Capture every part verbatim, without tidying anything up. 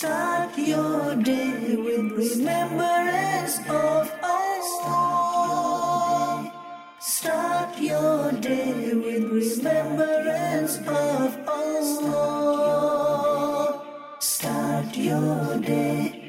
Start your day with remembrance of Allah. Start your day with remembrance of Allah. Start your day.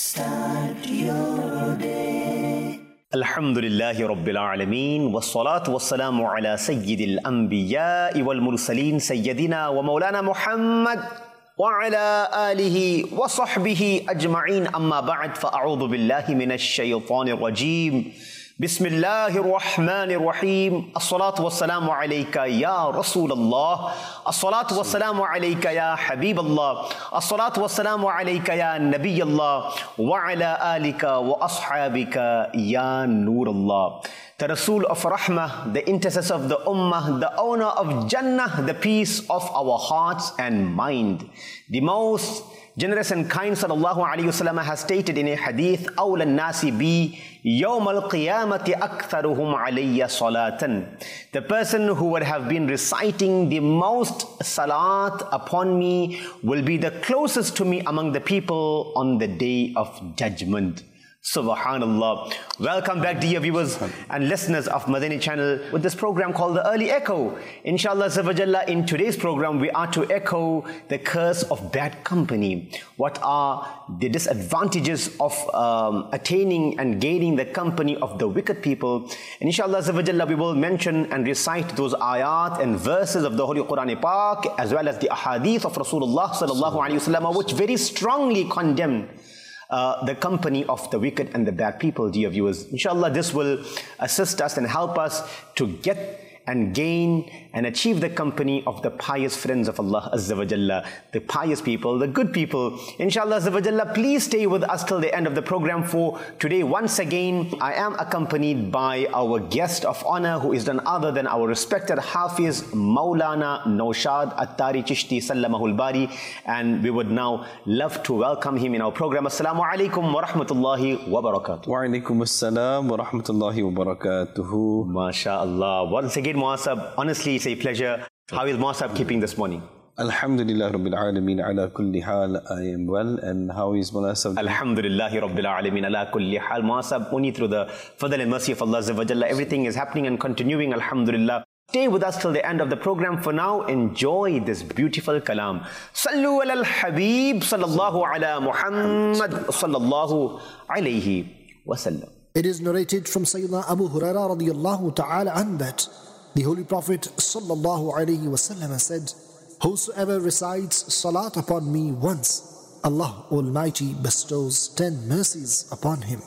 Start your day. Alhamdulillahi Rabbil Alameen, wassalatu wassalamu ala sayyidil anbiya'i wal mursaleen sayyidina wa maulana Muhammad wa ala alihi wa sahbihi ajma'een, amma ba'd, fa'a'udhu billahi minash shaytanir rajeem. Bismillahir Rahmanir Rahim. As-salatu wassalamu alayka ya Rasulallah. As-salatu wassalamu alayka ya Habiballah. As-salatu wassalamu alayka ya Nabiyallah. Wa ala alika wa ashabika ya Nurallah. The Rasul of Rahmah, the intercessor of the Ummah, the owner of Jannah, the peace of our hearts and mind. The most generous and kind sallallahu alayhi wasallam has stated in a hadith, أَوْلَى النَّاسِ بِي يَوْمَ الْقِيَامَةِ أَكْثَرُهُمْ عَلَيَّ صَلَاةً. The person who would have been reciting the most salat upon me will be the closest to me among the people on the day of judgment. Subhanallah. Welcome back, dear viewers and listeners of Madani channel, with this program called The Early Echo. Inshallah Azawajalla, in today's program we are to echo the curse of bad company. What are the disadvantages of um, attaining and gaining the company of the wicked people? And inshallah Azawajalla, we will mention and recite those ayat and verses of the Holy Quran Pak, as well as the ahadith of Rasulullah sallallahu alaihi wasallam, which very strongly condemn Uh, the company of the wicked and the bad people, dear viewers. Inshallah, this will assist us and help us to get and gain and achieve the company of the pious friends of Allah Azza wa Jalla, the pious people, the good people. Inshallah Azza wa Jalla, please stay with us till the end of the program, for today once again I am accompanied by our guest of honor, who is none other than our respected Hafiz Maulana Naushad Attari Chishti Sallamahul Bari, and we would now love to welcome him in our program. Assalamu alaikum wa rahmatullahi wa barakatuh. Wa alaikum assalam wa rahmatullahi wa barakatuhu. MashaAllah. Once again, Muasab, honestly, it's a pleasure. How is Muasab keeping this morning? Alhamdulillah Rabbil Alameen ala kulli hal. I am well. And how is Muasab? Alhamdulillahi Rabbil Alameen ala kulli hal. Muasab, only through the fadl and mercy of Allah Azza wa Jalla, everything is happening and continuing, alhamdulillah. Stay with us till the end of the program. For now, enjoy this beautiful kalam. Sallu ala al-Habib sallallahu ala Muhammad sallallahu alayhi wa sallam. It is narrated from Sayyidina Abu Hurairah radiyallahu ta'ala an that the Holy Prophet sallallahu alayhi wa sallam said, whosoever recites salat upon me once, Allah Almighty bestows ten mercies upon him.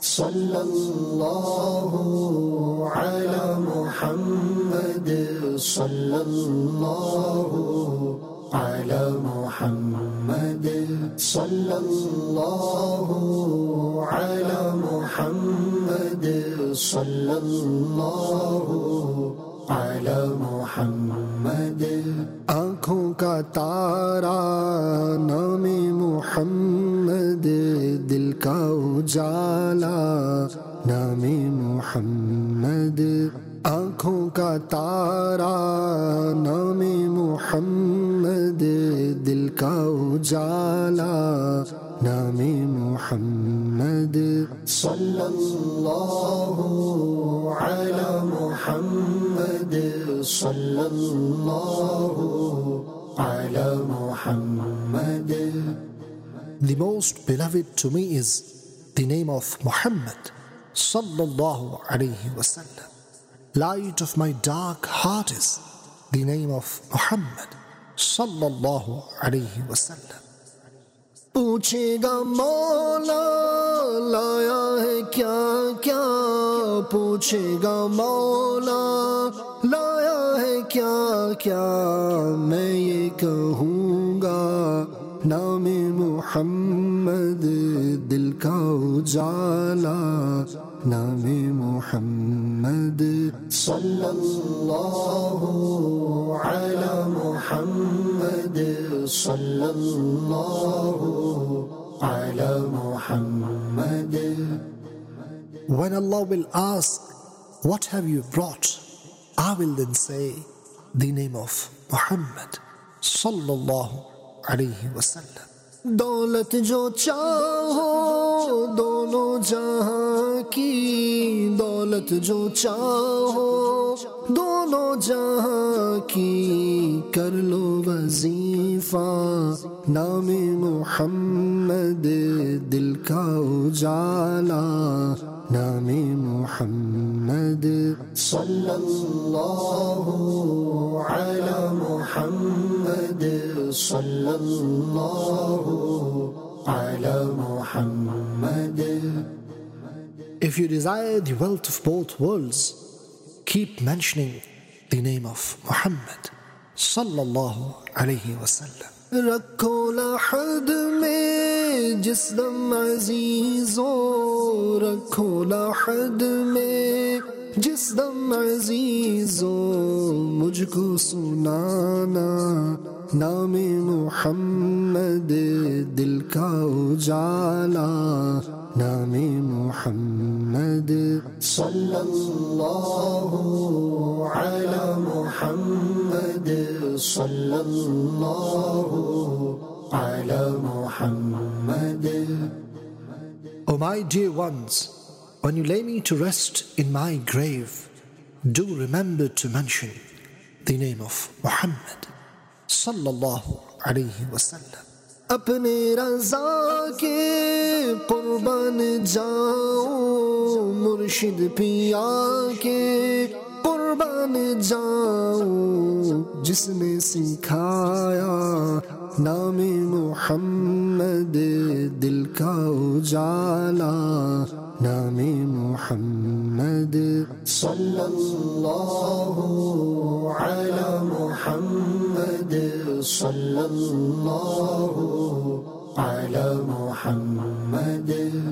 Sallallahu ala Muhammad, sallallahu ala Muhammad, sallallahu ala Muhammad, sallallahu ala Muhammad. آنکھوں کا تارا نام محمد، دل کا اجالا نام محمد. آنکھوں کا تارا نام محمد، دل کا اجالا نام محمد. صلی اللہ علی محمد، صلی اللہ علی محمد. The most beloved to me is the name of Muhammad sallallahu alayhi wa sallam. Light of my dark heart is the name of Muhammad sallallahu alayhi wa sallam. پوچھے گا مولا لایا ہے کیا کیا، پوچھے گا مولا لایا ہے کیا کیا، میں یہ کہوں گا نام محمد، دل کا اجالا نام محمد. صلی اللہ علی محمد، صلی اللہ علی محمد. When Allah will ask, what have you brought? I will then say, the name of Muhammad sallallahu alayhi wa sallam. دولت جو چاہو دونوں جہاں کی، دولت جو چاہو دونوں جہاں کی، کر لو وظیفہ نام محمد، دل کا اجالا نام محمد، صلی اللہ علی محمد، صلی اللہ علی محمد. If you desire the wealth of both worlds, keep mentioning the name of Muhammad sallallahu alayhi wa sallam. رکھو لحد میں جس دم عزیزو، رکھو لحد میں جس دم عزیزو، مجھ کو سنانا نام محمد، دل کا اجالا نام محمد، صلی اللہ علی محمد، صلی اللہ علی محمد. O my dear ones, when you lay me to rest in my grave, do remember to mention the name of Muhammad sallallahu alayhi wa sallam. اپنے رضا کے قربان جاؤں، مرشد پیا کے قربان جاؤں، جس نے سکھایا نام محمد، دل کا اجالا نام محمد، صلی اللہ علی محمد، صلی اللہ علی محمد.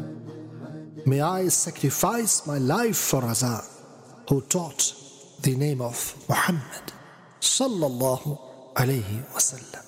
May I sacrifice my life for Raza, who taught the name of Muhammad sallallahu alayhi wa sallam.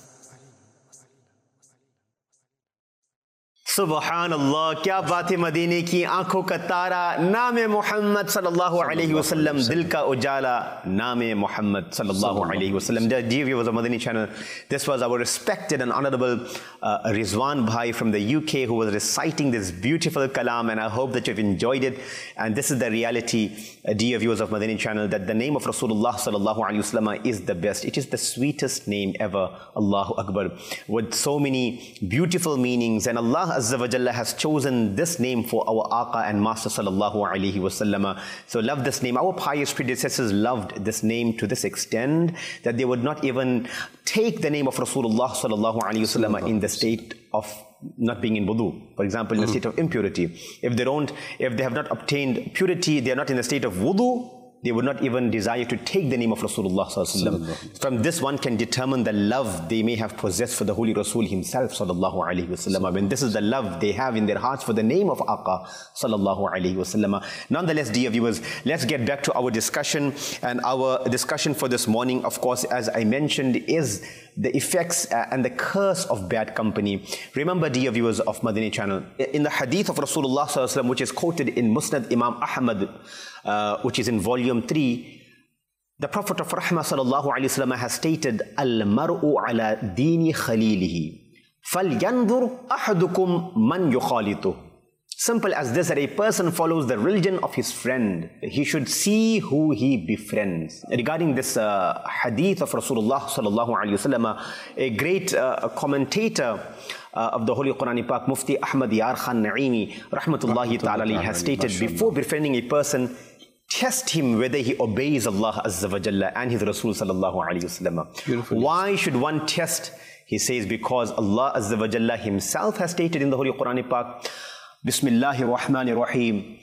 سبحان اللہ، کیا بات ہے مدینے کی آنکھوں کا تارا، نام محمد صلی اللہ علیہ وسلم، دل کا اجالا نام محمد صلی اللہ علیہ وسلم. Dear viewers of Madani channel, this was our respected and honorable uh, Rizwan Bhai from the U K who was reciting this beautiful kalam, and I hope that you've enjoyed it. And this is the reality, uh, dear viewers of Madani channel, that the name of Rasulullah sallallahu alaihi wasallam is the best. It is the sweetest name ever, Allahu Akbar, with so many beautiful meanings, and Allah Azza wa Jalla has chosen this name for our Aqa and Master sallallahu alaihi wasallam. So love this name. Our pious predecessors loved this name to this extent that they would not even take the name of Rasulullah sallallahu alaihi wasallam in the state of not being in wudu. For example, in a state of impurity. If they don't, if they have not obtained purity, they are not in the state of wudu, they would not even desire to take the name of Rasulullah sallallahu alaihi wasallam. From this one can determine the love they may have possessed for the Holy Rasul himself sallallahu alaihi wasallam. When this is the love they have in their hearts for the name of Aqa sallallahu alaihi wasallam. Nonetheless, dear viewers, let's get back to our discussion. And our discussion for this morning, of course, as I mentioned, is the effects and the curse of bad company. Remember, dear viewers of Madani channel, in the hadith of Rasulullah sallallahu alaihi wasallam, which is quoted in Musnad Imam Ahmad, uh, which is in volume three, the Prophet of Rahmah sallallahu alaihi wasallam has stated, "Al-mar'u ala dini khalilihi, falyanzur ahadukum man yukhalitu." Simple as this, that a person follows the religion of his friend. He should see who he befriends. Regarding this uh, hadith of Rasulullah sallallahu alaihi wasallam, a great uh, commentator uh, of the Holy Quran Pak, Mufti Ahmad Yar Khan Naimi, rahmatullahi ta'ala alayhi, has stated, before befriending a person, test him whether he obeys Allah Azza wa Jalla and his Rasul sallallahu alaihi wasallam. Why should one test? He says, because Allah Azza wa Jalla himself has stated in the Holy Quran Pak, Bismillahir Rahmanir Rahim,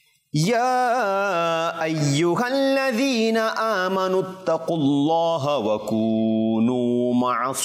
Ya ayyuhalladhina amanu ittaqullaha wa kunu ma'as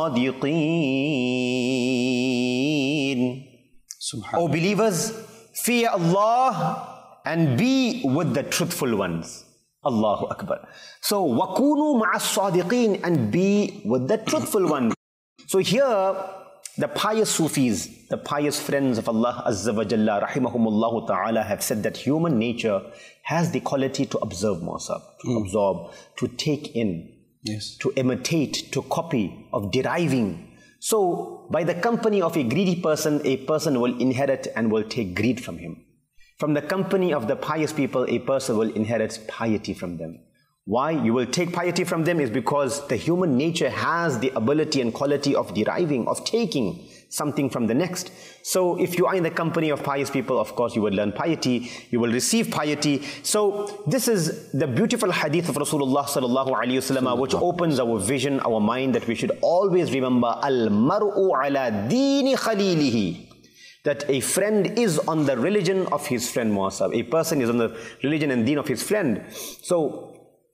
sadiqin. O believers, fear Allah and be with the truthful ones. Allahu Akbar. So, wa kunu ma'as sadiqin, and be with the truthful ones. So here, the pious Sufis, the pious friends of Allah Azza wa Jalla, rahimahumullah ta'ala, have said that human nature has the quality to observe, Mawsab, to mm. absorb, to take in, yes. to imitate, to copy, of deriving. So, by the company of a greedy person, a person will inherit and will take greed from him. From the company of the pious people, a person will inherit piety from them. Why you will take piety from them is because the human nature has the ability and quality of deriving, of taking something from the next. So if you are in the company of pious people, of course you will learn piety, you will receive piety. So this is the beautiful hadith of Rasulullah sallallahu alaihi wasallam, which opens our vision, our mind, that we should always remember al-mar'u ala dini khalilihi, that a friend is on the religion of his friend. Muasab, a person is on the religion and deen of his friend. So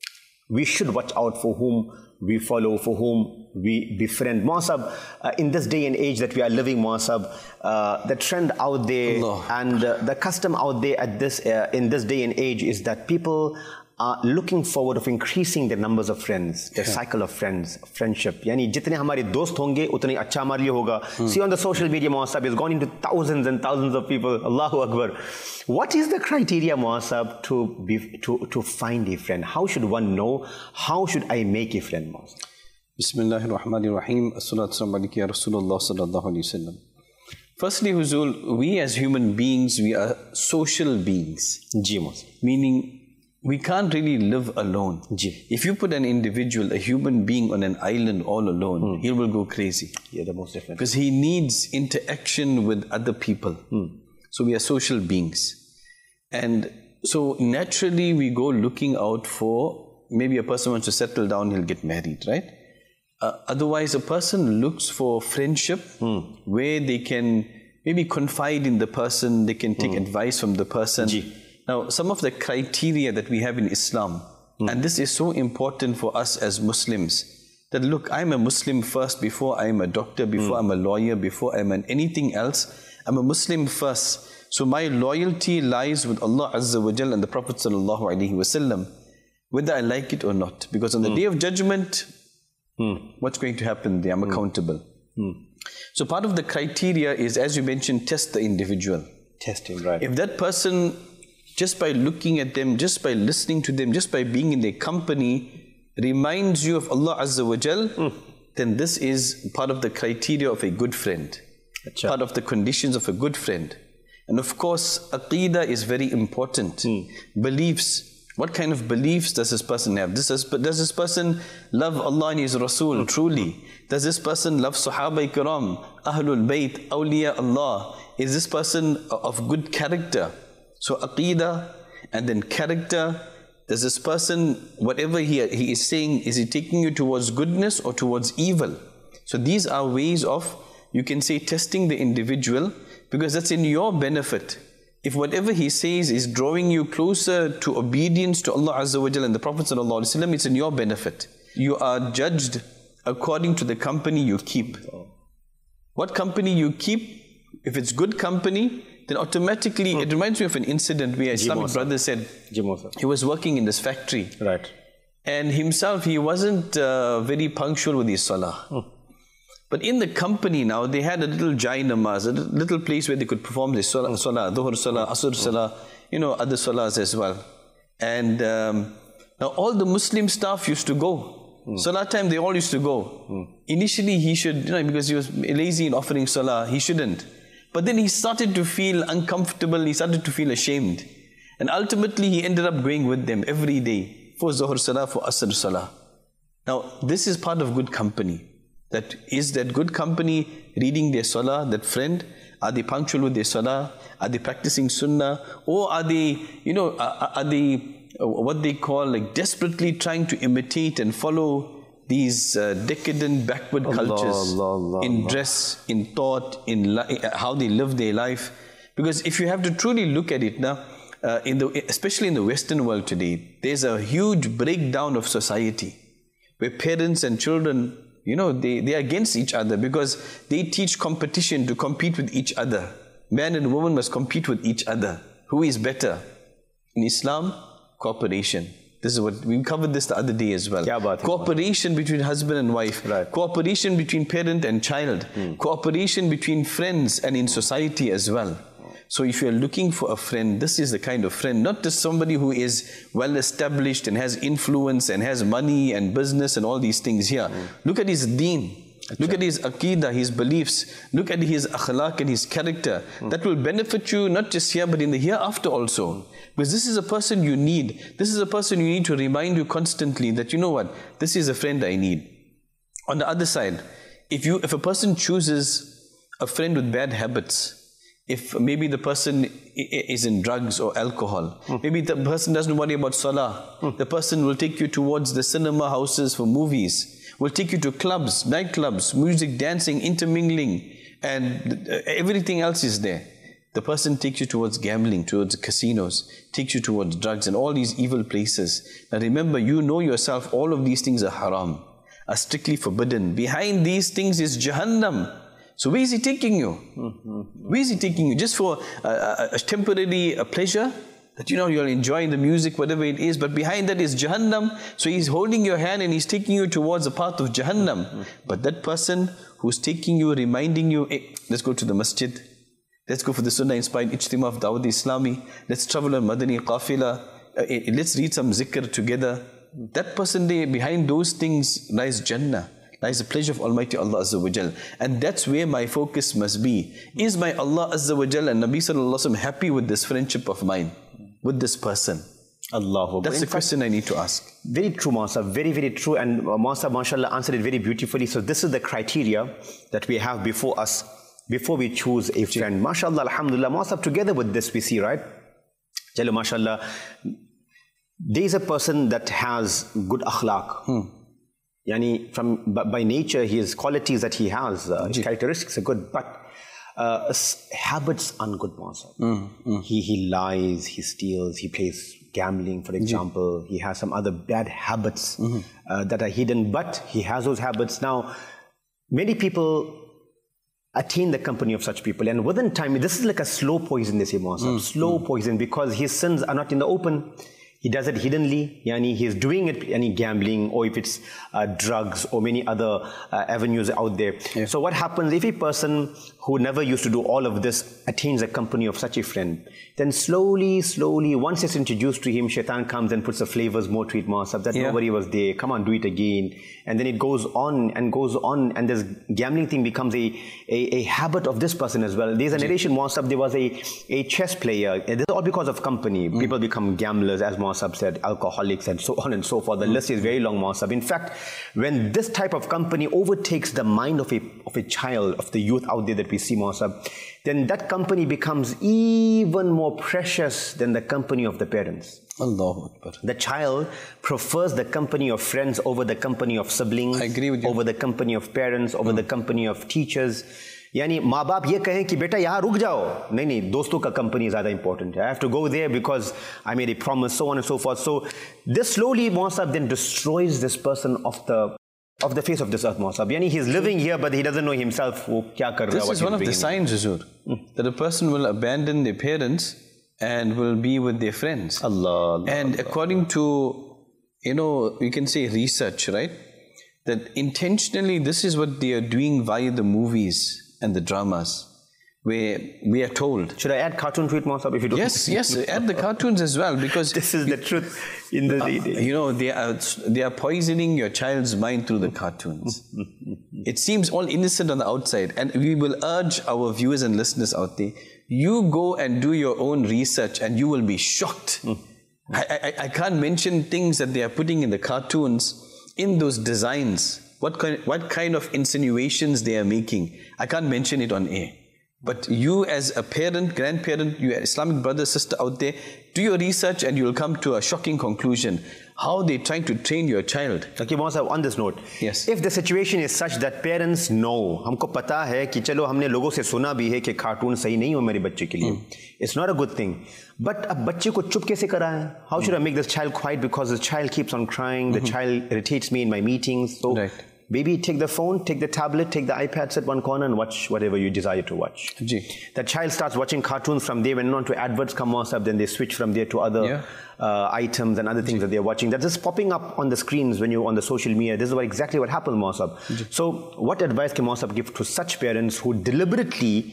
we should watch out for whom we follow, for whom we befriend. Muasab, uh, in this day and age that we are living, Muasab, uh, the trend out there Allah. and uh, the custom out there at this uh, in this day and age is that people are looking forward of increasing the numbers of friends, the yeah. cycle of friends, friendship. Yani jitne hamare dost honge, utne acha hamare liye hoga. Hmm. See on the social media, Muasab, has gone into thousands and thousands of people. Allahu Akbar. What is the criteria, Muasab, to be to to find a friend? How should one know? How should I make a friend, Muasab? Bismillahir Rahmanir Rahim. As-salatu wassalamu ya Rasulullah sallallahu alaihi wasallam. Firstly, Huzul, we as human beings, we are social beings. Ji, Muasab. Meaning, we can't really live alone. Ji. If you put an individual, a human being on an island all alone, mm. he will go crazy. Yeah, the most definitely. Because he needs interaction with other people. Mm. So we are social beings. And so naturally we go looking out for, maybe a person wants to settle down, he'll get married, right? Uh, otherwise a person looks for friendship mm. where they can maybe confide in the person, they can take mm. advice from the person. Ji. Now, some of the criteria that we have in Islam, mm. and this is so important for us as Muslims, that look, I'm a Muslim first before I'm a doctor, before mm. I'm a lawyer, before I'm an anything else. I'm a Muslim first. So my loyalty lies with Allah Azza wa Jal and the Prophet Sallallahu Alaihi Wasallam, whether I like it or not. Because on the mm. day of judgment, mm. what's going to happen there? I'm mm. accountable. Mm. So part of the criteria is, as you mentioned, test the individual. Testing, right. If that person, just by looking at them, just by listening to them, just by being in their company, reminds you of Allah Azza wa Jal, mm. then this is part of the criteria of a good friend. Achha. Part of the conditions of a good friend. And of course, Aqeedah is very important. Mm. Beliefs. What kind of beliefs does this person have? This is, does this person love Allah and His Rasul mm. truly? Does this person love Sahaba Ikram, Ahlul Bayt, Awliya Allah? Is this person of good character? So Aqeedah and then character. Does this person, whatever he, he is saying, is he taking you towards goodness or towards evil? So these are ways of, you can say, testing the individual, because that's in your benefit. If whatever he says is drawing you closer to obedience to Allah Azza wa Jalla and the Prophet Sallallahu Alaihi Wasallam, it's in your benefit. You are judged according to the company you keep. What company you keep, if it's good company, then automatically, hmm. it reminds me of an incident where Islamic brother said, Jimosa. he was working in this factory. Right. And himself, he wasn't uh, very punctual with his salah. Hmm. But in the company now, they had a little jai namaz, a little place where they could perform the salah, salah dhuhr salah, asr salah, you know, other salahs as well. And um, now all the Muslim staff used to go. Mm. Salah time, they all used to go. Mm. Initially, he should, you know, because he was lazy in offering salah, he shouldn't. But then he started to feel uncomfortable, he started to feel ashamed. And ultimately, he ended up going with them every day for dhuhr salah, for asr salah. Now, this is part of good company. That is that good company reading their salah, that friend? Are they punctual with their salah? Are they practicing sunnah? Or are they, you know, are, are they uh, what they call like desperately trying to imitate and follow these uh, decadent backward Allah, cultures Allah, Allah, in Allah. dress, in thought, in li- how they live their life? Because if you have to truly look at it now, uh, in the, especially in the Western world today, there's a huge breakdown of society where parents and children, you know, they, they are against each other because they teach competition to compete with each other. Man and woman must compete with each other. Who is better? In Islam, cooperation. This is what, we covered this the other day as well. Cooperation between husband and wife. Right. Cooperation between parent and child. Hmm. Cooperation between friends and in society as well. So if you're looking for a friend, this is the kind of friend, not just somebody who is well established and has influence and has money and business and all these things here. Mm. Look at his deen. Look at his aqeedah, his beliefs. Look at his akhlaq and his character. Mm. That will benefit you not just here but in the hereafter also. Because this is a person you need. This is a person you need to remind you constantly that, you know what, this is a friend I need. On the other side, if you if a person chooses a friend with bad habits, if maybe the person is in drugs or alcohol, mm. maybe the person doesn't worry about salah, mm. the person will take you towards the cinema houses for movies, will take you to clubs, nightclubs, music, dancing, intermingling, and everything else is there. The person takes you towards gambling, towards casinos, takes you towards drugs and all these evil places. Now remember, you know yourself, all of these things are haram, are strictly forbidden. Behind these things is Jahannam. So where is he taking you? Mm-hmm. Where is he taking you? Just for a, a, a temporary a pleasure? That you know you're enjoying the music, whatever it is, but behind that is Jahannam. So he's holding your hand and he's taking you towards the path of Jahannam. Mm-hmm. But that person who's taking you, reminding you, hey, let's go to the masjid. Let's go for the Sunnah-inspired Ijtima of Dawud Islami. Let's travel on Madani Qafila. Uh, let's read some zikr together. That person there, behind those things lies Jannah. Lies the pleasure of Almighty Allah Azza wa Jal. And that's where my focus must be. Is my Allah Azza wa Jal and Nabi Sallallahu Alaihi Wasallam happy with this friendship of mine? With this person? Allahu That's In the fact, question I need to ask. Very true, Master. Very, very true. And uh, Master, mashallah, answered it very beautifully. So this is the criteria that we have before us, before we choose a friend. Mashallah, alhamdulillah. Master, together with this we see, right? Jallu, mashallah, there is a person that has good akhlaq. Hmm. Yani from by nature, his qualities that he has, uh, his characteristics are good, but uh, habits aren't good, Master. Mm, mm. He he lies, he steals, he plays gambling, for example. He has some other bad habits mm-hmm. uh, that are hidden, but he has those habits. Now, many people attain the company of such people, and within time, this is like a slow poison, they say, Master. Mm, slow mm. poison, because his sins are not in the open. He does it hiddenly, yani he's doing it, any gambling, or if it's uh, drugs or many other uh, avenues out there. Yeah. So what happens if a person who never used to do all of this attains the company of such a friend, then slowly, slowly, once it's introduced to him, shaitan comes and puts the flavors more to it, Master, that yeah. nobody was there, come on, do it again. And then it goes on and goes on, and this gambling thing becomes a, a, a habit of this person as well. There's a narration, Master, there was a, a chess player, this is all because of company. Mm. People become gamblers, as Master said, alcoholics and so on and so forth. The mm. list is very long, Master. In fact, when this type of company overtakes the mind of a, of a child, of the youth out there that we see, Master, then that company becomes even more precious than the company of the parents. Allahu Akbar. The child prefers the company of friends over the company of siblings. I agree with you. Over the company of parents, over mm. the company of teachers. यानी माँ बाप ये कहें कि बेटा यहाँ रुक जाओ, नहीं नहीं, दोस्तों का company is ज़्यादा important. I have to go there because I made a promise, so on and so forth. So this slowly, Maasab, then destroys this person of the of the face of this earth, Maasab. Yani he's living here, but he doesn't know himself. Wo kya kar raha, this is one of the signs, Huzur, mm. that a person will abandon their parents and will be with their friends. Allah, Allah and Allah. According to, you know, you can say research, right? That intentionally this is what they are doing via the movies and the dramas, where we are told. Should I add cartoon to it, Maasab, if you don't? Yes, yes, add the cartoons as well, because this is the truth. In the, uh, you know, they are they are poisoning your child's mind through the cartoons. It seems all innocent on the outside, and we will urge our viewers and listeners out there: you go and do your own research, and you will be shocked. Mm. I, I I can't mention things that they are putting in the cartoons, in those designs. What kind, what kind of insinuations they are making. I can't mention it on air. But you as a parent, grandparent, you Islamic brother, sister out there, do your research and you will come to a shocking conclusion. How they're trying to train your child. Okay, Maasab, on this note, yes. If the situation is such that parents know, हमको पता है कि चलो हमने लोगों से सुना भी है कि cartoon सही नहीं हो मेरे बच्चे के लिए. It's not a good thing. But अब बच्चे को चुप कैसे कराएं? How should I make this child quiet because the child keeps on crying, the mm-hmm. child irritates me in my meetings. So right. Baby, take the phone, take the tablet, take the iPad, sit one corner and watch whatever you desire to watch. Ji. The child starts watching cartoons from there, when on to adverts come up, then they switch from there to other yeah. uh, items and other things Ji. that they're watching. That's just popping up on the screens when you're on the social media. This is what exactly what happens, Maasab. So what advice can Maasab give to such parents who deliberately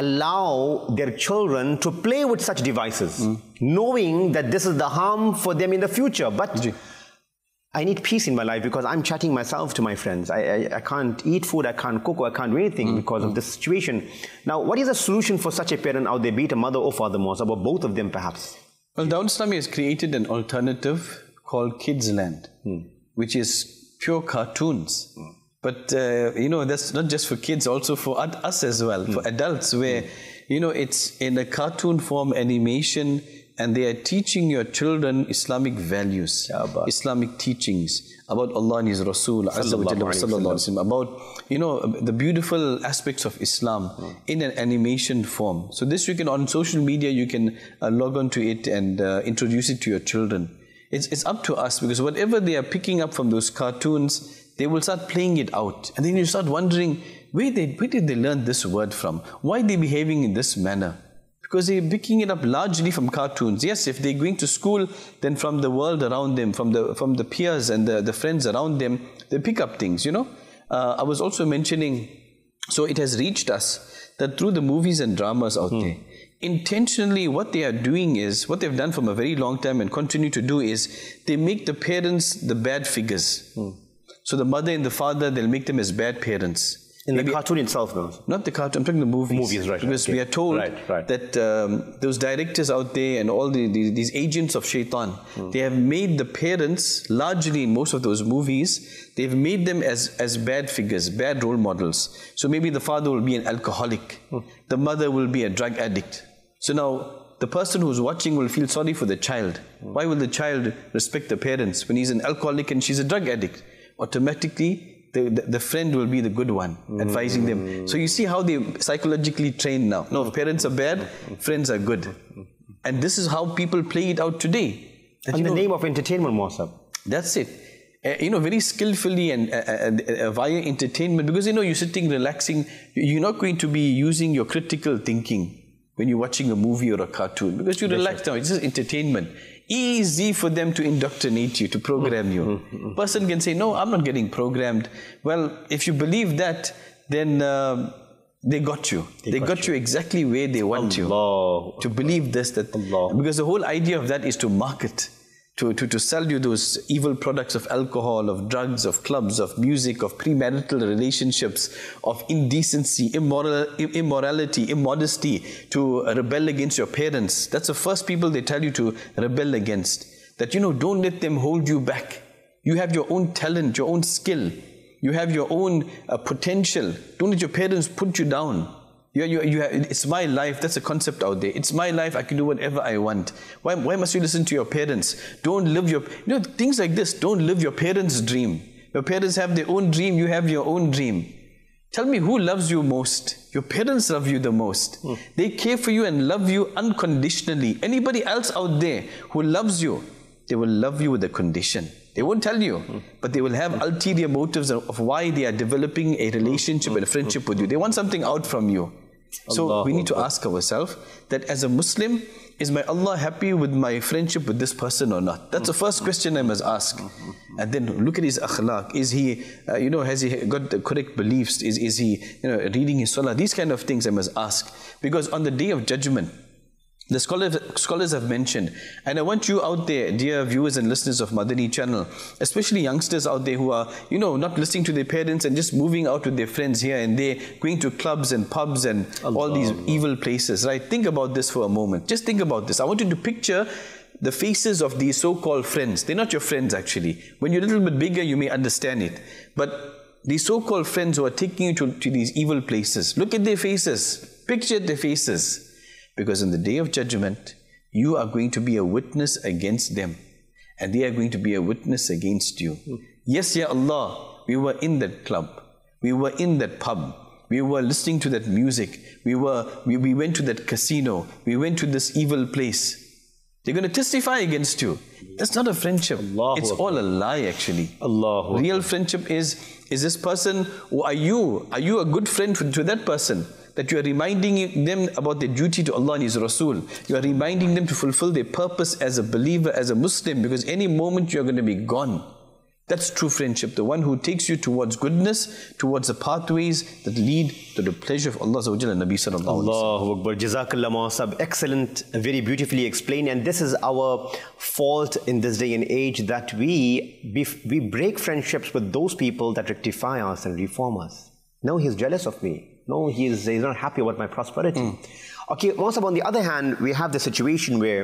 allow their children to play with such devices, mm. knowing that this is the harm for them in the future, but... Ji. I need peace in my life because I'm chatting myself to my friends. I, I, I can't eat food, I can't cook, or I can't do anything mm. because mm. of this situation. Now, what is a solution for such a parent out there, be it a mother or father, Muazzab, or both of them perhaps? Well, Dawah Islami has created an alternative called Kids Land, mm. which is pure cartoons. Mm. But, uh, you know, that's not just for kids, also for us as well, mm. for adults, where, mm. you know, it's in a cartoon form, animation, and they are teaching your children Islamic values, Islamic teachings about Allah and His Rasul, about, you know, the beautiful aspects of Islam mm. in an animation form. So this you can, on social media, you can uh, log on to it and uh, introduce it to your children. It's, it's up to us, because whatever they are picking up from those cartoons, they will start playing it out. And then you start wondering, where, they, where did they learn this word from? Why are they behaving in this manner? Because they're picking it up largely from cartoons. Yes, if they're going to school, then from the world around them, from the from the peers and the, the friends around them, they pick up things, you know. Uh, I was also mentioning, so it has reached us that through the movies and dramas out hmm. there, intentionally what they are doing is, what they've done from a very long time and continue to do is, they make the parents the bad figures. Hmm. So the mother and the father, they'll make them as bad parents. In Maybe the cartoon itself, though? Not the cartoon, I'm talking the movies. Movies, right. Because okay. we are told right, right. that um, those directors out there and all the, the, these agents of shaitan, hmm. they have made the parents, largely in most of those movies, they've made them as, as bad figures, bad role models. So maybe the father will be an alcoholic, hmm. the mother will be a drug addict. So now, the person who's watching will feel sorry for the child. Hmm. Why will the child respect the parents when he's an alcoholic and she's a drug addict? Automatically, The, the, the friend will be the good one, mm. advising them. So you see how they psychologically train now. No, if parents are bad, friends are good. And this is how people play it out today. That, in the know, name of entertainment, Muazzab. That's it. Uh, you know, very skillfully and uh, uh, uh, via entertainment. Because, you know, you're sitting relaxing. You're not going to be using your critical thinking when you're watching a movie or a cartoon. Because you're relaxed now. It's just entertainment. Easy for them to indoctrinate you, to program you. Mm-hmm. Person can say, no, I'm not getting programmed. Well, if you believe that, then uh, they got you. They, they got, got you. you exactly where they want Allah. you. To believe this, that. Allah. Because the whole idea of that is to market. To, to, to sell you those evil products of alcohol, of drugs, of clubs, of music, of premarital relationships, of indecency, immoral, immorality, immodesty, to rebel against your parents. That's the first people they tell you to rebel against. That, you know, don't let them hold you back. You have your own talent, your own skill. You have your own uh, potential. Don't let your parents put you down. You, you, you have, it's my life. That's a concept out there. It's my life. I can do whatever I want. Why, why must you listen to your parents? Don't live your... You know, things like this. Don't live your parents' dream. Your parents have their own dream. You have your own dream. Tell me, who loves you most? Your parents love you the most. Hmm. They care for you and love you unconditionally. Anybody else out there who loves you, they will love you with a condition. They won't tell you, hmm. but they will have ulterior motives of, of why they are developing a relationship and a friendship with you. They want something out from you. So Allah we need to ask ourselves that as a Muslim, is my Allah happy with my friendship with this person or not? That's the first question I must ask. And then look at his akhlaq. Is he, uh, you know, has he got the correct beliefs? Is, is he, you know, reading his salah? These kind of things I must ask. Because on the day of judgment, the scholars, scholars have mentioned, and I want you out there, dear viewers and listeners of Madani channel, especially youngsters out there who are, you know, not listening to their parents and just moving out with their friends here and there, going to clubs and pubs and Allah, all these Allah. evil places, right? Think about this for a moment. Just think about this. I want you to picture the faces of these so-called friends. They're not your friends actually. When you're a little bit bigger, you may understand it. But these so-called friends who are taking you to, to these evil places, look at their faces. Picture their faces. Because on the day of judgment, you are going to be a witness against them. And they are going to be a witness against you. Mm. Yes, Ya Allah, we were in that club. We were in that pub. We were listening to that music. We were, we, we went to that casino. We went to this evil place. They're going to testify against you. That's not a friendship. Allahu it's Akbar. all a lie actually. Allahu Real Akbar. friendship is, is this person, or are you, are you a good friend to that person? That you are reminding them about their duty to Allah and His Rasul. You are reminding them to fulfill their purpose as a believer, as a Muslim, because any moment you are going to be gone. That's true friendship, the one who takes you towards goodness, towards the pathways that lead to the pleasure of Allah Azza wa Jalla and Nabi sallallahu alaihi wasallam. Allahu Akbar. Jazakallah Mu'asab. Excellent, very beautifully explained. And this is our fault in this day and age, that we, we break friendships with those people that rectify us and reform us. No, he's jealous of me. No, he's, he's not happy about my prosperity. Mm. Okay, Mu'asab, on the other hand, we have the situation where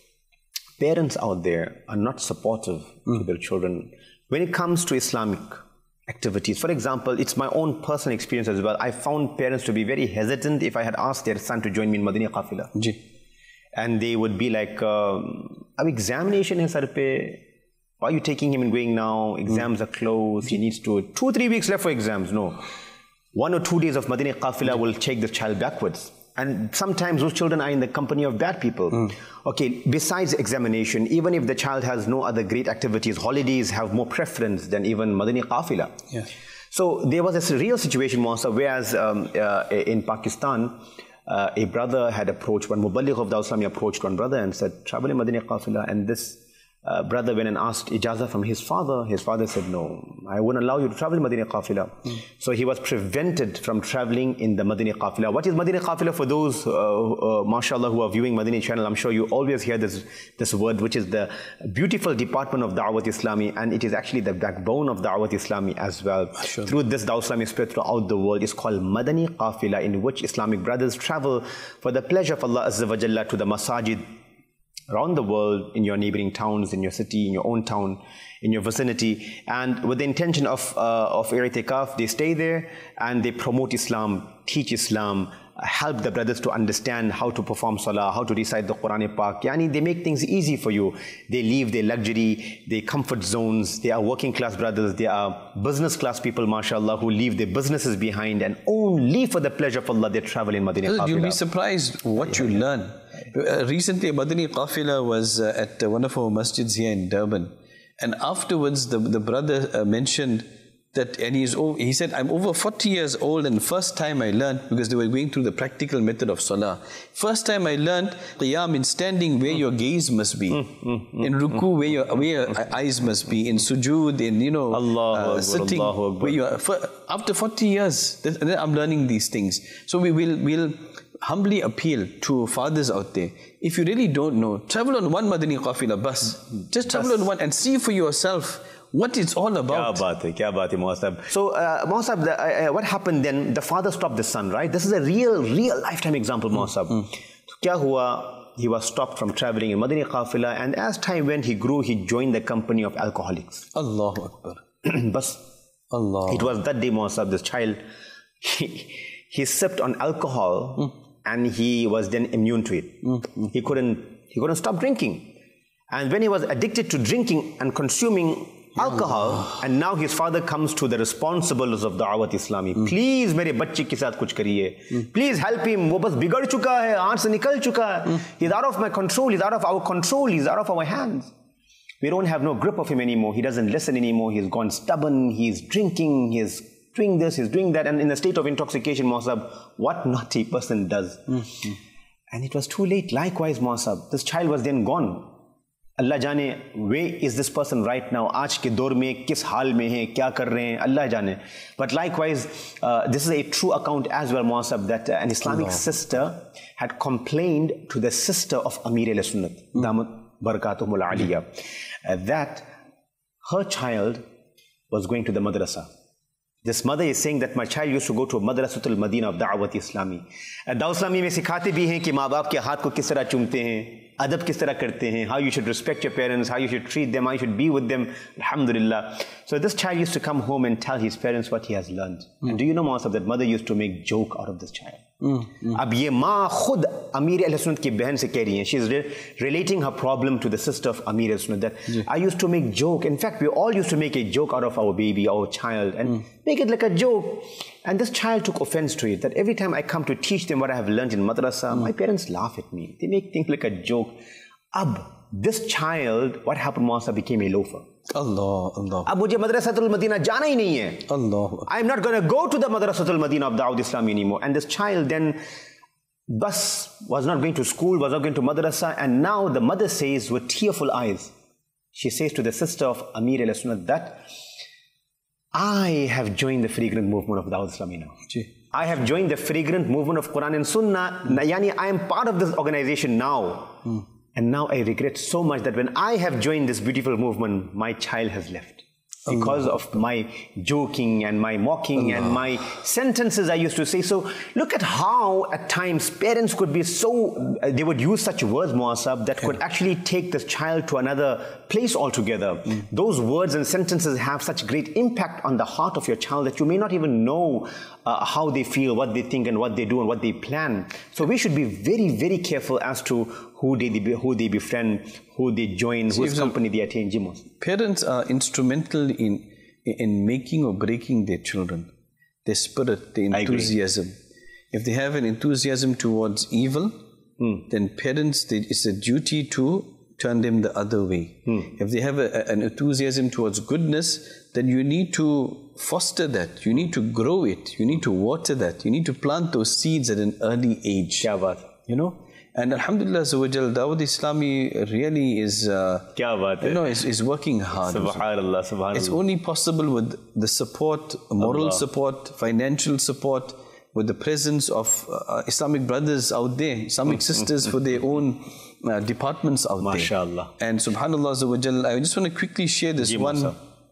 parents out there are not supportive mm. to their children when it comes to Islamic activities. For example, it's my own personal experience as well. I found parents to be very hesitant if I had asked their son to join me in Madani Qafila. Ji. And they would be like, um, examination hai sar pe. Why are you taking him and going now? Exams mm. are closed. He needs to, two, three weeks left for exams. No. One or two days of Madani Qafila Ji. will take the child backwards. And sometimes those children are in the company of bad people. Mm. Okay, besides examination, even if the child has no other great activities, holidays have more preference than even Madani Qafila. Yeah. So there was a real situation, Mu'asab, whereas um, uh, in Pakistan, uh, a brother had approached, one Muballigh of Dawah Islami approached one brother and said, travel in Madani Qafila, and this Uh, brother went and asked ijazah from his father. His father said, no, I wouldn't allow you to travel in Madani Qafila. Mm. So he was prevented from traveling in the Madani Qafila. What is Madani Qafila? For those, uh, uh, mashallah, who are viewing Madani channel, I'm sure you always hear this, this word, which is the beautiful department of Da'wat Islami, and it is actually the backbone of Da'wat Islami as well. Sure. Through this, Da'wat Islami spread throughout the world. It's called Madani Qafila, in which Islamic brothers travel for the pleasure of Allah Azza wa Jalla to the masajid around the world, in your neighboring towns, in your city, in your own town, in your vicinity, and with the intention of uh, of i'tikaf, they stay there and they promote Islam, teach Islam, help the brothers to understand how to perform salah, how to recite the Quran Pak. Yani, they make things easy for you. They leave their luxury, their comfort zones. They are working class brothers, they are business class people, mashallah, who leave their businesses behind, and only for the pleasure of Allah they travel in Madani Qafila. You'll be surprised what you learn. Uh, recently, Madani Qafila was uh, at uh, one of our masjids here in Durban, and afterwards the, the brother uh, mentioned that, and he's over, he said, I'm over forty years old, and first time I learned, because they were going through the practical method of salah, first time I learned qiyam in standing where your gaze must be, in ruku where your, where your eyes must be, in sujood, in, you know, Allah uh, sitting, where you are, for, after forty years, I'm learning these things. So we will, we'll humbly appeal to fathers out there. If you really don't know, travel on one Madani Qafila bus. Just travel on one and see for yourself what it's all about. Kya baat hai, kya baat hai, Mu'asab. So, uh, Mu'asab, the, uh, what happened then? The father stopped the son, right? This is a real, real lifetime example, Mu'asab. Mm. So, kya hua? He was stopped from traveling in Madani Qafila, and as time went, he grew, he joined the company of alcoholics. Allahu Akbar. Bas, Allah. It was that day, Mu'asab, this child, he, he sipped on alcohol, mm. and he was then immune to it. Mm. He couldn't, he couldn't stop drinking. And when he was addicted to drinking and consuming alcohol, Allah. And now his father comes to the responsibles of Da'wat Islami. Mm. Please, mere bachche ke saath kuch kariye. Mm. Please help him. Wo bas bigad chuka hai, aanch se nikal chuka hai. Mm. He's out of my control. He's out of our control. He's out of our hands. We don't have no grip of him anymore. He doesn't listen anymore. He's gone stubborn. He's drinking. He's doing this. He's doing that. And in a state of intoxication, Mu'asab, what naughty person does. Mm. And it was too late. Likewise, Mu'asab, this child was then gone. Allah jane, where is this person right now? Aaj ke daur mein kis haal mein hai, kya kar rahe hain, Allah jane. But likewise, uh, this is a true account as well, Mu'asab, that uh, an Islamic Allah. sister had complained to the sister of Amir al-Sunnat, mm. Damat Barakatuhumul Aliyah, uh, that her child was going to the madrasa. This mother is saying that my child used to go to Madrasatul Madina of Da'wat Islami. Da'wat Islami mein sikhate bhi hain ki maa baap ke haath ko kis tarah chumte hain, adab kis tarah karte hain, how you should respect your parents, how you should treat them, how you should be with them. Alhamdulillah. So this child used to come home and tell his parents what he has learned. Mm. And do you know, Mu'asab, that mother used to make joke out of this child. Mm. Mm. Ab ye maa khud Amir al-Sunnat ki behan se keh rahi hai. She is re relating her problem to the sister of Amir al-Sunnat, that yeah. I used to make joke. In fact, we all used to make a joke out of our baby, our child, and mm. make it like a joke. And this child took offense to it, that every time I come to teach them what I have learned in madrasa, mm. my parents laugh at me. They make things like a joke. Ab, this child, what happened, Mu'asab, became a loafer. Allah, Allah. Ab mujhe Madrasatul Madina jana hi nahi hai. Allah. I'm not going to go to the Madrasatul Madina of Da'wat Islami anymore. And this child then, bus, was not going to school, was not going to madrasa, and now the mother says with tearful eyes, she says to the sister of Amir al-Sunnat that I have joined the fragrant movement of Dawat Islami now. Gee. I have joined the fragrant movement of Quran and Sunnah. Mm. Yani, I am part of this organization now. Mm. And now I regret so much that when I have joined this beautiful movement, my child has left. Because Allah. Of my joking and my mocking Allah. And my sentences I used to say. So look at how at times parents could be so, uh, they would use such words, Muasab, that could actually take this child to another place altogether. Mm. Those words and sentences have such great impact on the heart of your child that you may not even know uh, how they feel, what they think and what they do and what they plan. So we should be very, very careful as to who they, who they befriend, who they join, See, whose company they attain. Jimos. Parents are instrumental in in making or breaking their children, their spirit, their enthusiasm. If they have an enthusiasm towards evil, mm. then parents, they, it's a duty to turn them the other way. Mm. If they have a, a, an enthusiasm towards goodness, then you need to foster that. You need to grow it. You need to water that. You need to plant those seeds at an early age. Kya baat. You know? And Alhamdulillah, Dawat Islami really is, uh, you know, is, is working hard. Subhanallah, subhanallah. It's only possible with the support, moral Allah. support, financial support, with the presence of uh, Islamic brothers out there, Islamic sisters for their own uh, departments out MashaAllah. there. And subhanallah, I just want to quickly share this Ji one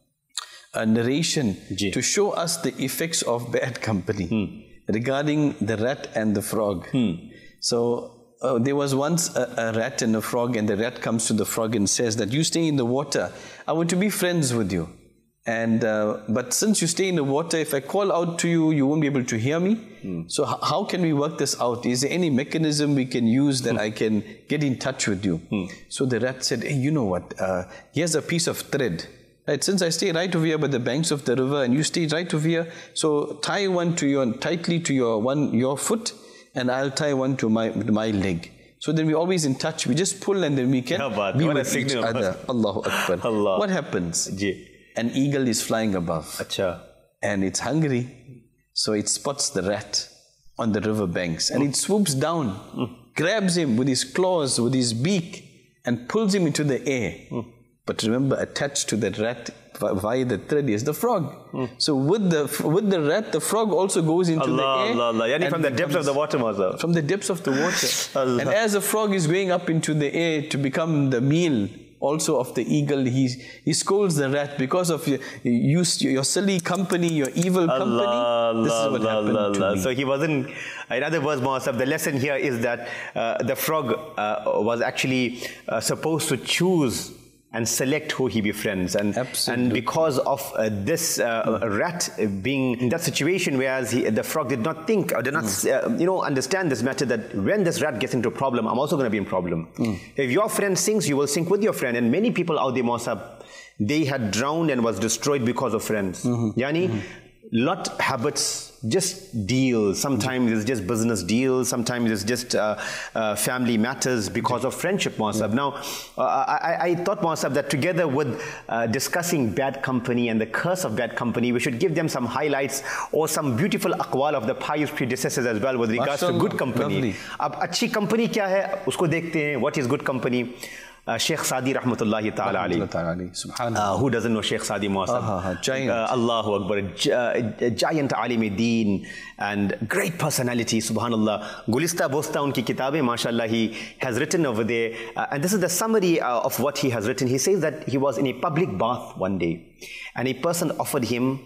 uh, narration Ji. to show us the effects of bad company hmm. regarding the rat and the frog. Hmm. So, Uh, there was once a, a rat and a frog, and the rat comes to the frog and says that you stay in the water, I want to be friends with you. And uh, but since you stay in the water, if I call out to you, you won't be able to hear me. Mm. So h- how can we work this out? Is there any mechanism we can use that mm. I can get in touch with you? Mm. So the rat said, hey, you know what? Uh, here's a piece of thread. Right, since I stay right over here by the banks of the river, and you stay right over here, so tie one to your tightly to your one your foot, and I'll tie one to my my leg. So then we're always in touch. We just pull and then we can yeah, be with each other. Allahu Akbar. Allah. What happens? Ji. An eagle is flying above. Achha. And it's hungry. So it spots the rat on the river banks. And mm. it swoops down, mm. grabs him with his claws, with his beak, and pulls him into the air. Mm. But remember, attached to that rat via the thread is the frog. Mm. So with the with the rat, the frog also goes into Allah, the air. Allah, Allah. Yani from the depths of the water, Maza. From the depths of the water. And as the frog is going up into the air to become the meal also of the eagle, he, he scolds the rat because of your, you, your silly company, your evil Allah, company. Allah, this is what Allah, happened Allah, to Allah. me. So he wasn't, in other words, Muasab, the lesson here is that uh, the frog uh, was actually uh, supposed to choose and select who he befriends. And, and because of uh, this uh, mm. rat being in that situation, whereas he, the frog did not think or did not mm. uh, you know, understand this matter, that when this rat gets into a problem, I'm also going to be in problem. Mm. If your friend sinks, you will sink with your friend. And many people out there, Muasab, they had drowned and was destroyed because of friends. Mm-hmm. Yani, mm-hmm. lot habits, just deals. Sometimes it's just business deals. Sometimes it's just uh, uh, family matters because of friendship, Muasab. Yeah. Now, uh, I, I thought, Muasab, that together with uh, discussing bad company and the curse of bad company, we should give them some highlights or some beautiful aqwal of the pious predecessors as well with regards Mashallah. to good company. Ab achhi company kya hai? Usko dekhte hain. What is good company? Uh, Sheikh Sadi rahmatullahi ta'ala alayhi. Uh, who doesn't know Sheikh Sadi Muasab? Uh, giant. Uh, Allahu Akbar. Gi uh, giant alim-e-deen and great personality, subhanallah. Gulista Bosta unki kitabe, mashallah, he has written over there. Uh, and this is the summary uh, of what he has written. He says that he was in a public bath one day and a person offered him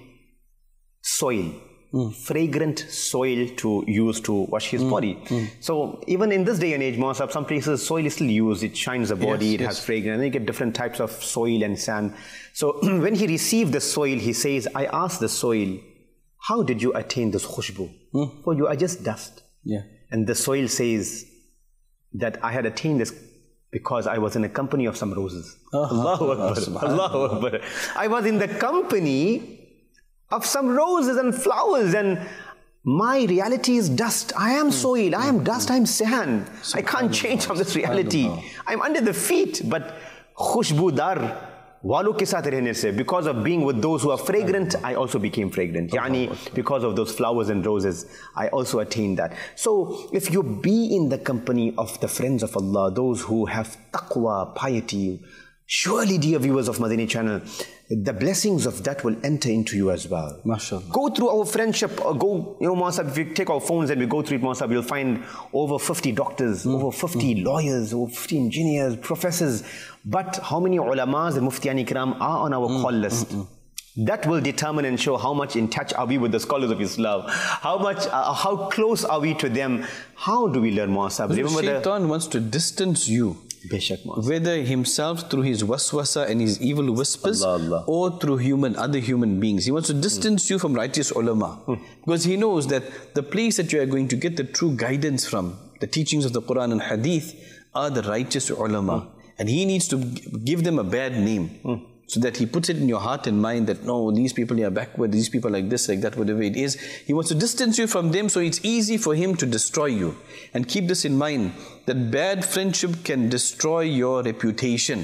soil. Mm. Fragrant soil to use to wash his mm. body. Mm. So even in this day and age, Muasab, some places soil is still used. It shines the body, yes, it yes. has fragrance, and you get different types of soil and sand. So when he received the soil, he says, I asked the soil, how did you attain this khushbu? Mm. For you are just dust. Yeah. And the soil says that I had attained this because I was in the company of some roses. Oh, Allahu Akbar. Allahu Akbar. I was in the company of some roses and flowers, and my reality is dust. I am soil, I am dust, I am sand. I can't change from this reality. I'm under the feet, but khushbudar walo ke saath rehne se, because of being with those who are fragrant, I also became fragrant. Yani, because of those flowers and roses, I also attained that. So if you be in the company of the friends of Allah, those who have taqwa, piety, surely, dear viewers of Madani channel, the blessings of that will enter into you as well. MashaAllah. Go through our friendship, or go, you know, Masab, if you take our phones and we go through it, Masab, you'll find over fifty doctors, mm. over fifty mm. lawyers, over fifty engineers, professors. But how many ulamas and muftiyani kiram are on our mm. call list? Mm-mm. That will determine and show how much in touch are we with the scholars of Islam. How much, uh, how close are we to them? How do we learn, Masab? Remember, Shaitan wants to distance you. Whether himself through his waswasa and his evil whispers, Allah, Allah. or through human, other human beings. He wants to distance mm. you from righteous ulama. Mm. Because he knows that the place that you are going to get the true guidance from, the teachings of the Quran and Hadith, are the righteous ulama. Mm. And he needs to give them a bad name. Mm. So that he puts it in your heart and mind that, no, these people are backward, these people are like this, like that, whatever it is. He wants to distance you from them, so it's easy for him to destroy you. And keep this in mind, that bad friendship can destroy your reputation.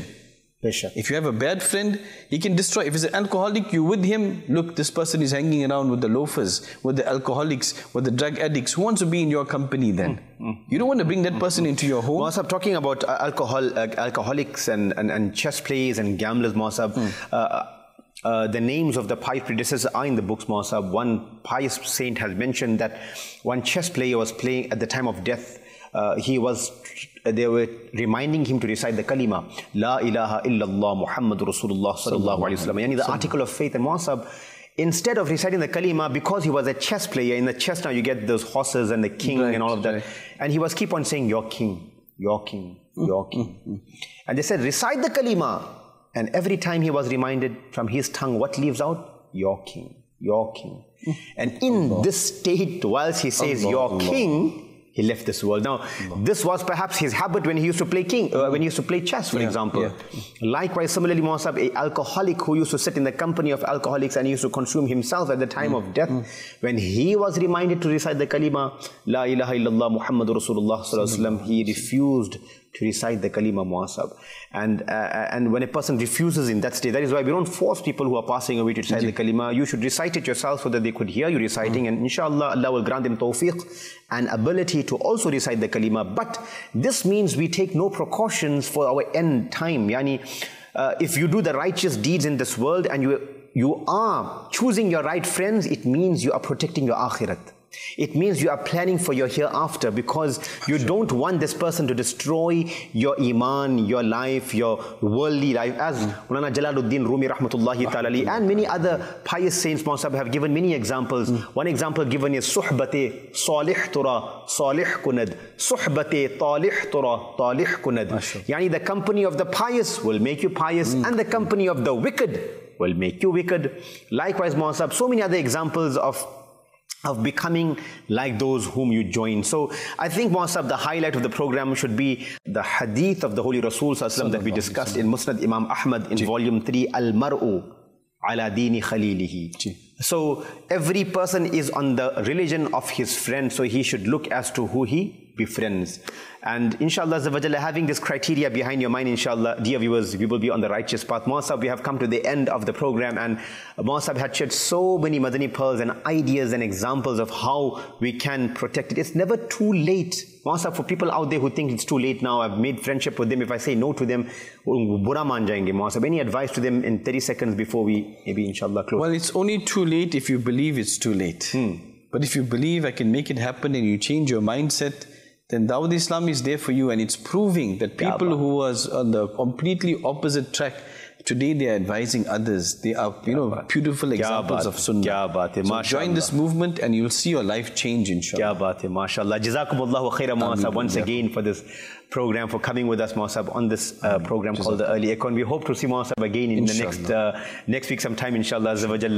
If you have a bad friend, he can destroy. If he's an alcoholic, you with him, look, this person is hanging around with the loafers, with the alcoholics, with the drug addicts. Who wants to be in your company then? Mm. You don't want to bring that person mm. into your home. Masab, talking about uh, alcohol, uh, alcoholics and, and, and chess players and gamblers, Masab, mm. uh, uh, the names of the pious predecessors are in the books, Masab. One pious saint has mentioned that one chess player was playing at the time of death. Uh, he was, uh, they were reminding him to recite the kalima, La ilaha illallah Muhammadur Rasulullah sallallahu alayhi wa sallam. Yani the article of faith. And Masab, instead of reciting the kalima, because he was a chess player, in the chess now you get those horses and the king right, and all of that. Right. And he was keep on saying, your king, your king, your king. Mm-hmm. And they said, recite the kalima. And every time he was reminded from his tongue, what leaves out? Your king, your king. Mm. And in Allah. This state, whilst he says, Allah, your Allah. King, he left this world. Now, Allah. This was perhaps his habit when he used to play king, uh, when he used to play chess, for yeah, example. Yeah. Likewise, similarly, Masab, an alcoholic who used to sit in the company of alcoholics and he used to consume himself at the time mm. of death, mm. when he was reminded to recite the kalima, La ilaha illallah Muhammadur Rasulullah sallallahu alaihi wasallam, he refused to recite the kalima, Muasab. And uh, and when a person refuses in that state, that is why we don't force people who are passing away to recite the kalima. You should recite it yourself so that they could hear you reciting, mm. and inshallah Allah will grant them tawfiq and ability to also recite the kalima. But this means we take no precautions for our end time. Yani, uh, if you do the righteous deeds in this world and you, you are choosing your right friends, it means you are protecting your akhirat. It means you are planning for your hereafter, because you don't want this person to destroy your iman, your life, your worldly life. As Mulana Jalaluddin Rumi rahmatullahi ta'ala and many other pious saints have given many examples. Mm. One example given is Suhbate Salih Tura Salih Kunad, Suhbate Talih Tura Talih Kunad. Yani the company of the pious will make you pious, mm. and the company of the wicked will make you wicked. Likewise, Muasab, so many other examples of of becoming like those whom you join. So I think, Muasab, the highlight of the program should be the hadith of the Holy Rasul Sallallahu that we discussed in Musnad Imam Ahmad in volume three, Al-Mar'u ala dini khalilihi. So every person is on the religion of his friend, so he should look as to who he befriends. And inshallah, having this criteria behind your mind, inshallah, dear viewers, we will be on the righteous path. Muasab, we have come to the end of the program, and Muasab had shared so many Madani pearls and ideas and examples of how we can protect it. It's never too late. Muasab, for people out there who think it's too late now, I've made friendship with them, if I say no to them, bura maan jayenge. Muasab, any advice to them in thirty seconds before we maybe inshallah close? Well, it's only too late if you believe it's too late. Hmm. But if you believe I can make it happen and you change your mindset, then Dawud Islam is there for you, and it's proving that people yeah, who was on the completely opposite track, today they are advising others. They are, you know, beautiful examples of Sunnah. So join this movement and you'll see your life change, inshallah. Kya baat hai, mashallah. Jazakumullahu khairan, Muasab, once again for this program, for coming with us, Muasab, on this uh, program called the Early Aircon. We hope to see Muasab again in inshallah. the next uh, next week sometime, inshallah.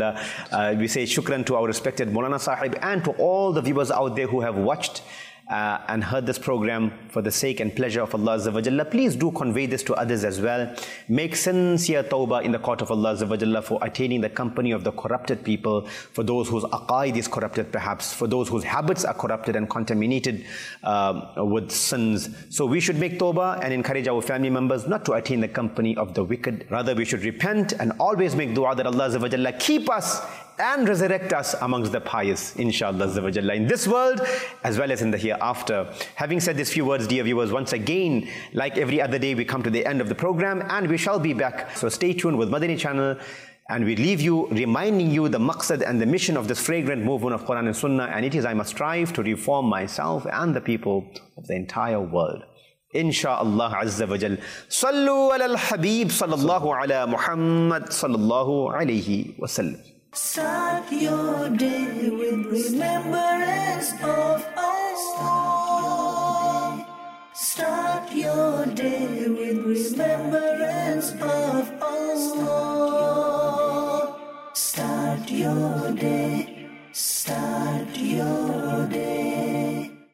Uh, we say shukran to our respected Maulana Sahib and to all the viewers out there who have watched Uh, and heard this program for the sake and pleasure of Allah Azza wa Jalla. Please do convey this to others as well. Make sincere tawbah in the court of Allah Azza wa Jalla for attaining the company of the corrupted people, for those whose aqaid is corrupted perhaps, for those whose habits are corrupted and contaminated uh, with sins. So we should make tawbah and encourage our family members not to attain the company of the wicked. Rather, we should repent and always make dua that Allah Azza wa Jalla keep us and resurrect us amongst the pious, inshallah, in this world as well as in the hereafter. Having said these few words, dear viewers, once again, like every other day, we come to the end of the program and we shall be back. So stay tuned with Madani Channel, and we leave you reminding you the maqsad and the mission of this fragrant movement of Quran and Sunnah, and it is I must strive to reform myself and the people of the entire world. Insha'Allah Azza wa Jal. Sallu ala al-Habib sallallahu ala Muhammad sallallahu alayhi wa sallam. Start your day with remembrance of Allah. Start your day with remembrance of Allah. Start your day. Start